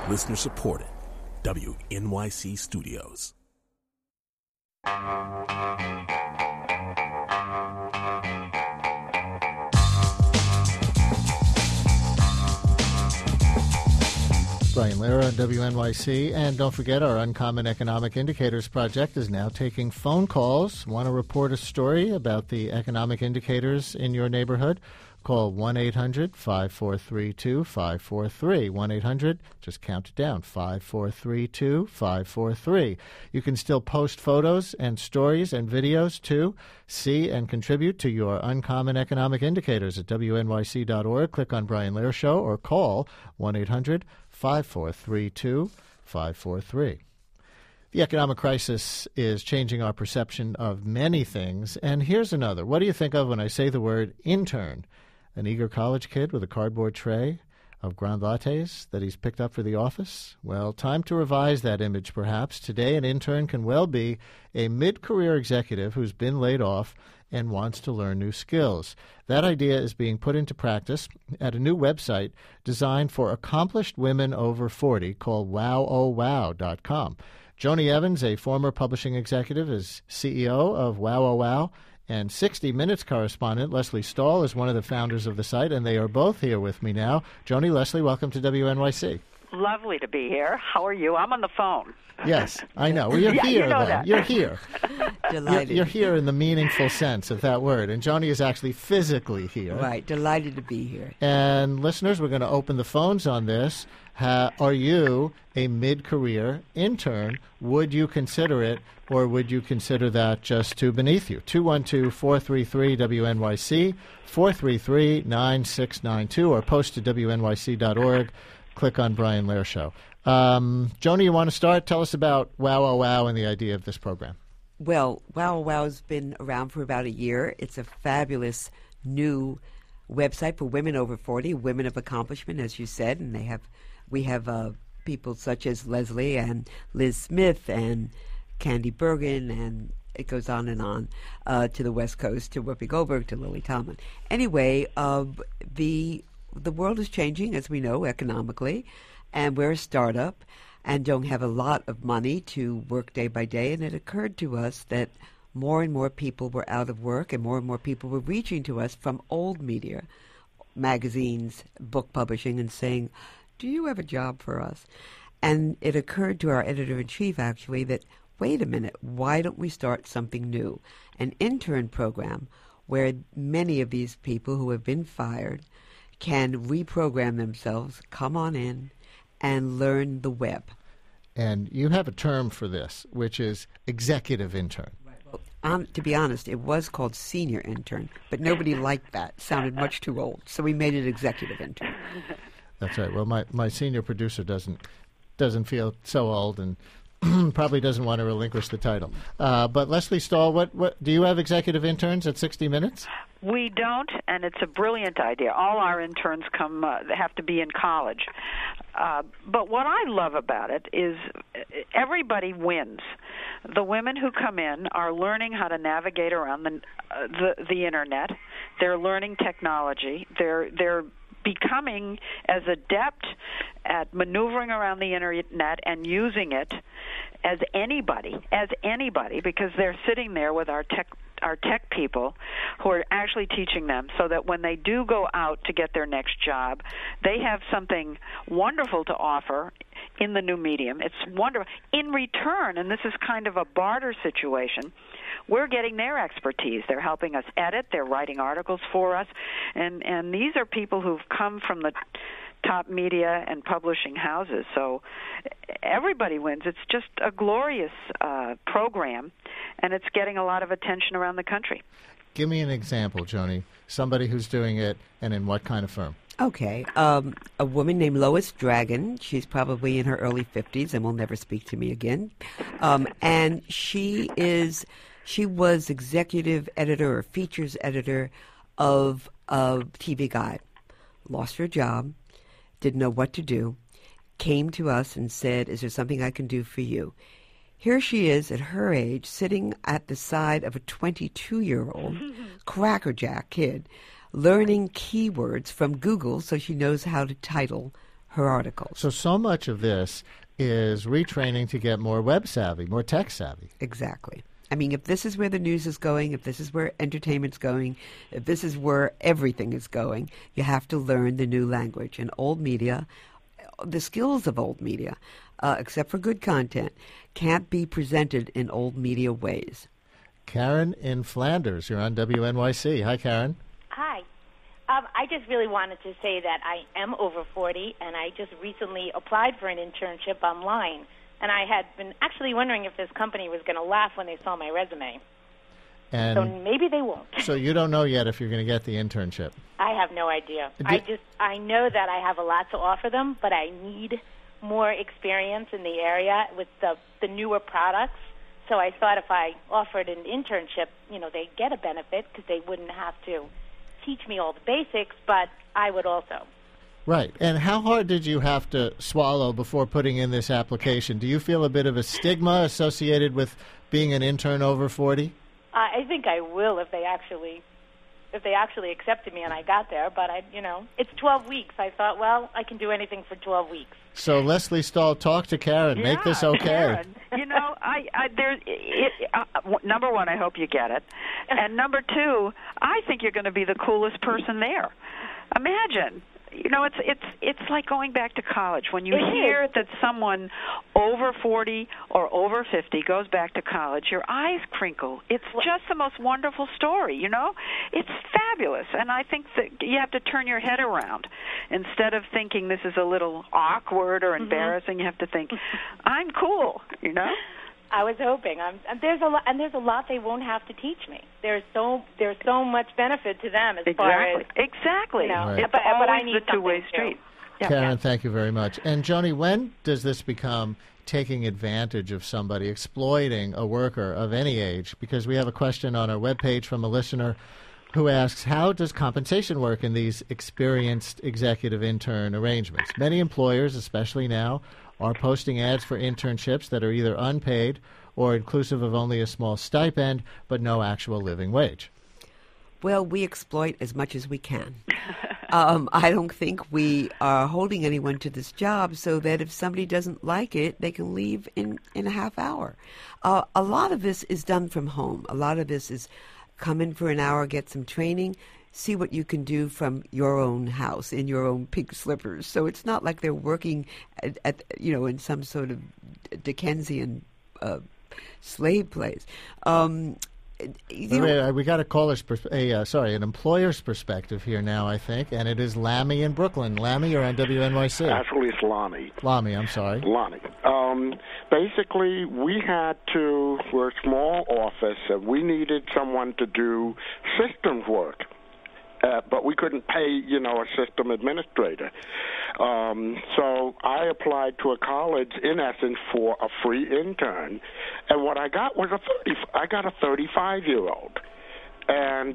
Listener supported. WNYC Studios. Brian Lehrer on WNYC. And don't forget, our Uncommon Economic Indicators Project is now taking phone calls. Want to report a story about the economic indicators in your neighborhood? Call 1-800-543-2543. 1-800, just count it down, 543-2543. You can still post photos and stories and videos, too. See and contribute to your Uncommon Economic Indicators at WNYC.org. Click on Brian Lehrer Show or call 1-800-543-2543. The economic crisis is changing our perception of many things, and here's another. What do you think of when I say the word intern? An eager college kid with a cardboard tray of grand lattes that he's picked up for the office? Well, time to revise that image, perhaps. Today, an intern can well be a mid-career executive who's been laid off and wants to learn new skills. That idea is being put into practice at a new website designed for accomplished women over 40 called WowOhWow.com. Joni Evans, a former publishing executive, is CEO of WowOhWow, and 60 Minutes correspondent Lesley Stahl is one of the founders of the site, and they are both here with me now. Joni, Lesley, welcome to WNYC. Lovely to be here. How are you? I'm on the phone. Yes, I know. Well, you're here, you know though. that. You're here. Delighted. You're here in the meaningful sense of that word, and Joni is actually physically here. Right. Delighted to be here. And listeners, we're going to open the phones on this. Are you a mid-career intern? Would you consider it, or would you consider that just too beneath you? 212-433-WNYC, 433-9692, or post to WNYC.org. Click on Brian Lehrer Show. Joni, you want to start? Tell us about WowOhWow and the idea of this program. Well, WowOhWow's been around for about a year. It's a fabulous new website for women over 40, women of accomplishment, as you said, and we have people such as Lesley and Liz Smith and Candy Bergen, and it goes on and on to the West Coast, to Whoopi Goldberg, to Lily Tomlin. Anyway, the world is changing, as we know, economically, and we're a startup and don't have a lot of money to work day by day, and it occurred to us that more and more people were out of work and more people were reaching to us from old media, magazines, book publishing, and saying, do you have a job for us? And it occurred to our editor-in-chief, actually, that, wait a minute, why don't we start something new? An intern program where many of these people who have been fired can reprogram themselves, come on in, and learn the web. And you have a term for this, which is executive intern. To be honest, it was called senior intern, but nobody liked that. It sounded much too old, so we made it executive intern. That's right. Well, my senior producer doesn't feel so old and probably doesn't want to relinquish the title. But Lesley Stahl, what do you have executive interns at 60 Minutes? We don't, and it's a brilliant idea. All our interns have to be in college. But what I love about it is everybody wins. The women who come in are learning how to navigate around the internet. They're learning technology. They're becoming as adept at maneuvering around the internet and using it as anybody, because they're sitting there with our tech people who are actually teaching them, so that when they do go out to get their next job, they have something wonderful to offer in the new medium. It's wonderful. In return, and this is kind of a barter situation, we're getting their expertise. They're helping us edit. They're writing articles for us. And these are people who've come from the top media and publishing houses. So everybody wins. It's just a glorious program, and it's getting a lot of attention around the country. Give me an example, Joni. Somebody who's doing it, and in what kind of firm? Okay. A woman named Lois Dragon. She's probably in her early 50s and will never speak to me again. And she was executive editor or features editor of TV Guide. Lost her job, didn't know what to do, came to us and said, is there something I can do for you? Here she is at her age, sitting at the side of a 22-year-old crackerjack kid, learning keywords from Google so she knows how to title her articles. So much of this is retraining to get more web savvy, more tech savvy. Exactly. I mean, if this is where the news is going, if this is where entertainment's going, if this is where everything is going, you have to learn the new language. And old media, the skills of old media, except for good content, can't be presented in old media ways. Karen in Flanders, you're on WNYC. Hi, Karen. Hi. I just really wanted to say that I am over 40, and I just recently applied for an internship online. And I had been actually wondering if this company was going to laugh when they saw my resume. And so maybe they won't. So you don't know yet if you're going to get the internship? I have no idea. I know that I have a lot to offer them, but I need more experience in the area with the newer products. So I thought if I offered an internship, they'd get a benefit because they wouldn't have to teach me all the basics, but I would also. Right. And how hard did you have to swallow before putting in this application? Do you feel a bit of a stigma associated with being an intern over 40? I think I will if they actually accepted me and I got there. But it's 12 weeks. I thought, well, I can do anything for 12 weeks. So Leslie Stahl, talk to Karen. Yeah, make this okay. Karen, number one, I hope you get it, and number two, I think you're going to be the coolest person there. Imagine. It's like going back to college. When you hear that someone over 40 or over 50 goes back to college, your eyes crinkle. It's just the most wonderful story, It's fabulous. And I think that you have to turn your head around. Instead of thinking this is a little awkward or embarrassing, you have to think, I'm cool, I was hoping. There's a lot they won't have to teach me. There's so much benefit to them as far as exactly. Right. It's but always I need the two-way street. Yeah. Karen, thank you very much. And Joni, when does this become taking advantage of somebody, exploiting a worker of any age? Because we have a question on our webpage from a listener who asks, how does compensation work in these experienced executive intern arrangements? Many employers, especially now, are posting ads for internships that are either unpaid or inclusive of only a small stipend, but no actual living wage. Well, we exploit as much as we can. I don't think we are holding anyone to this job so that if somebody doesn't like it, they can leave in a half hour. A lot of this is done from home. A lot of this is come in for an hour, get some training, see what you can do from your own house in your own pink slippers. So it's not like they're working at in some sort of Dickensian slave place. We got an employer's perspective here now, I think, and it is Lamy in Brooklyn. Lamy, you're on WNYC. Actually, it's Lonnie. Lamy, I'm sorry. Lonnie. Basically, we're a small office, and we needed someone to do systems work. But we couldn't pay, a system administrator. So I applied to a college, in essence, for a free intern. And what I got was I got a 35-year-old. And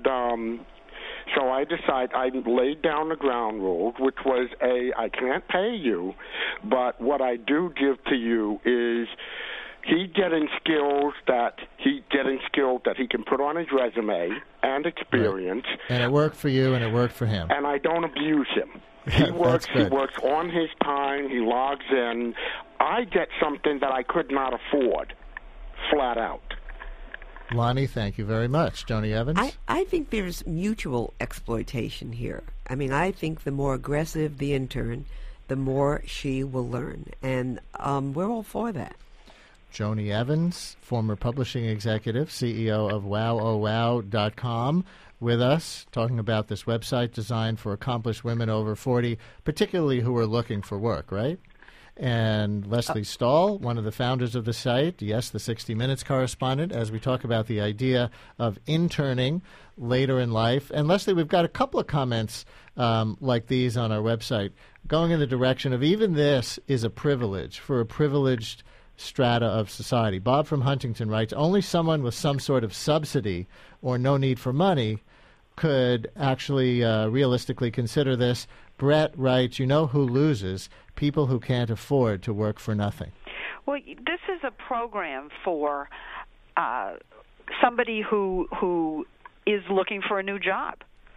so I laid down the ground rules, which was I can't pay you, but what I do give to you is he's getting skills that he can put on his resume and experience. Right. And it worked for you, and it worked for him. And I don't abuse him. He works on his time. He logs in. I get something that I could not afford, flat out. Lonnie, thank you very much. Joni Evans? I think there's mutual exploitation here. I mean, I think the more aggressive the intern, the more she will learn. And we're all for that. Joni Evans, former publishing executive, CEO of WowOhWow.com, with us, talking about this website designed for accomplished women over 40, particularly who are looking for work, right? And Leslie Stahl, one of the founders of the site, yes, the 60 Minutes correspondent, as we talk about the idea of interning later in life. And Leslie, we've got a couple of comments like these on our website going in the direction of even this is a privilege for a privileged strata of society. Bob from Huntington writes, only someone with some sort of subsidy or no need for money could actually realistically consider this. Brett writes, you know who loses? People who can't afford to work for nothing. Well, this is a program for somebody who is looking for a new job.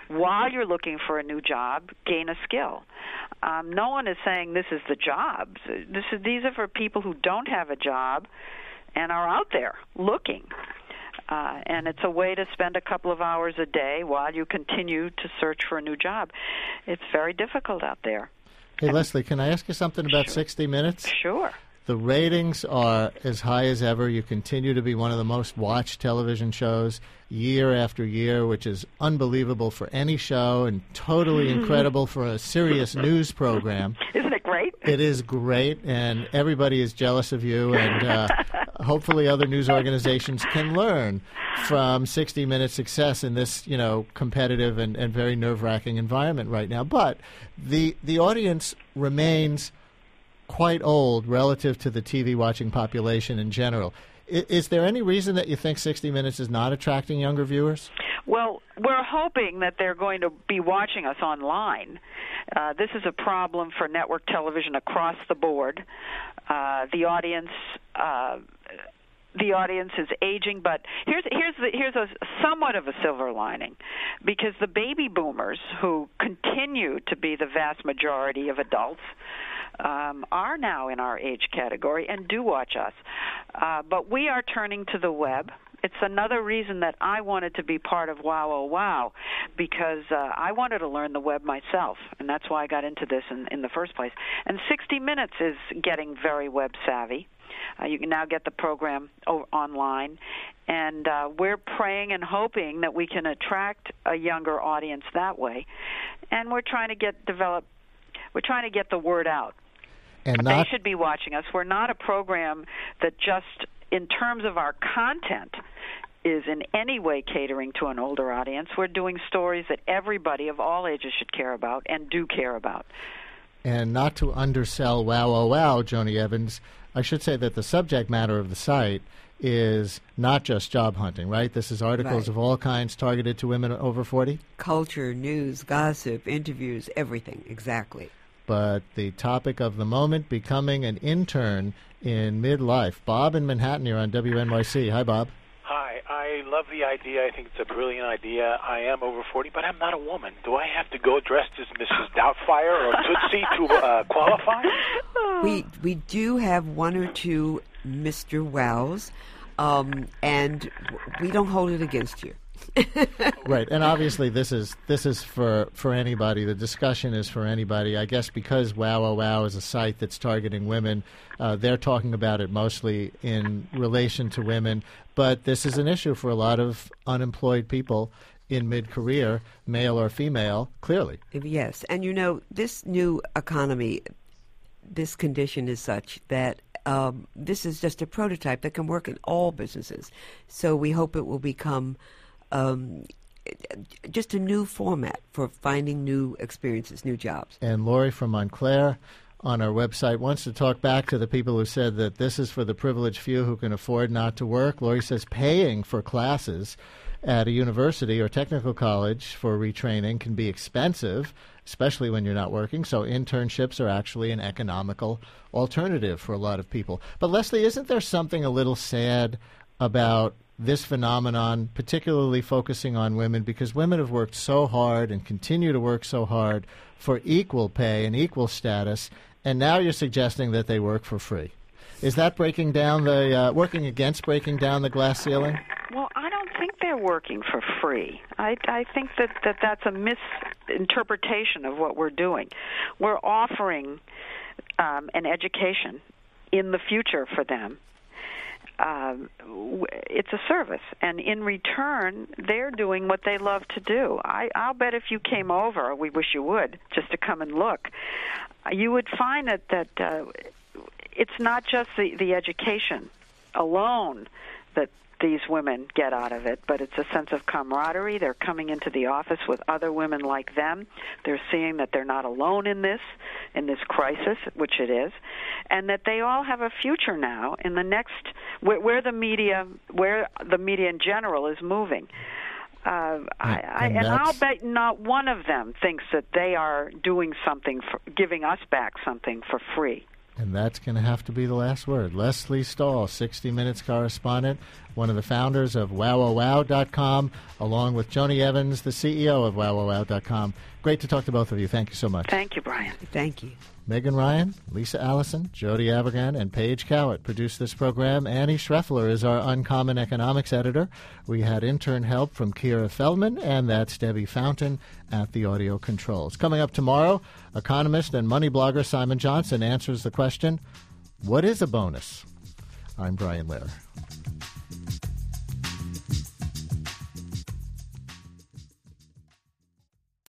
while you're looking for a new job, gain a skill. No one is saying this is the job. These are for people who don't have a job and are out there looking. And it's a way to spend a couple of hours a day while you continue to search for a new job. It's very difficult out there. Hey, Leslie, can I ask you something about 60 Minutes? Sure. The ratings are as high as ever. You continue to be one of the most watched television shows year after year, which is unbelievable for any show and totally incredible for a serious news program. Isn't it great? It is great, and everybody is jealous of you, and hopefully other news organizations can learn from 60 Minutes' success in this, competitive and very nerve-wracking environment right now. But the audience remains quite old relative to the TV-watching population in general. Is there any reason that you think 60 Minutes is not attracting younger viewers? Well, we're hoping that they're going to be watching us online. This is a problem for network television across the board. The audience is aging, but here's a somewhat of a silver lining, because the baby boomers, who continue to be the vast majority of adults, are now in our age category and do watch us. But we are turning to the web. It's another reason that I wanted to be part of Wow Oh Wow, because I wanted to learn the web myself, and that's why I got into this in the first place. And 60 Minutes is getting very web savvy. You can now get the program online, and we're praying and hoping that we can attract a younger audience that way. And we're trying to get the word out. And they should be watching us. We're not a program that just, in terms of our content, is in any way catering to an older audience. We're doing stories that everybody of all ages should care about and do care about. And not to undersell Wow Oh Wow, Joni Evans, I should say that the subject matter of the site is not just job hunting, right? This is articles of all kinds targeted to women over 40? Culture, news, gossip, interviews, everything, exactly. But the topic of the moment, becoming an intern in midlife. Bob in Manhattan, you're on WNYC. Hi, Bob. Hi. I love the idea. I think it's a brilliant idea. I am over 40, but I'm not a woman. Do I have to go dressed as Mrs. Doubtfire or Tootsie to qualify? We do have one or two Mr. Wows, and we don't hold it against you. Right, and obviously this is for anybody. The discussion is for anybody. I guess because Wow Oh Wow is a site that's targeting women, they're talking about it mostly in relation to women. But this is an issue for a lot of unemployed people in mid-career, male or female, clearly. Yes, and this new economy, this condition is such that this is just a prototype that can work in all businesses. So we hope it will become just a new format for finding new experiences, new jobs. And Lori from Montclair on our website wants to talk back to the people who said that this is for the privileged few who can afford not to work. Lori says paying for classes at a university or technical college for retraining can be expensive, especially when you're not working. So internships are actually an economical alternative for a lot of people. But Leslie, isn't there something a little sad about this phenomenon, particularly focusing on women, because women have worked so hard and continue to work so hard for equal pay and equal status, and now you're suggesting that they work for free. Is that working against breaking down the glass ceiling? Well, I don't think they're working for free. I think that's a misinterpretation of what we're doing. We're offering an education in the future for them. It's a service, and in return, they're doing what they love to do. I'll bet if you came over, we wish you would, just to come and look, you would find that it's not just the education alone that these women get out of it, but it's a sense of camaraderie. They're coming into the office with other women like them. They're seeing that they're not alone in this crisis, which it is, and that they all have a future now in the next where the media in general is moving. And I'll bet not one of them thinks that they are doing something, giving us back something for free. And that's going to have to be the last word. Lesley Stahl, 60 Minutes correspondent, one of the founders of WowWowWow.com, along with Joni Evans, the CEO of WowWowWow.com. Great to talk to both of you. Thank you so much. Thank you, Brian. Thank you. Megan Ryan, Lisa Allison, Jody Avirgan, and Paige Cowett produced this program. Annie Schreffler is our Uncommon Economics editor. We had intern help from Kira Feldman, and that's Debbie Fountain at the audio controls. Coming up tomorrow, economist and money blogger Simon Johnson answers the question, what is a bonus? I'm Brian Lehrer.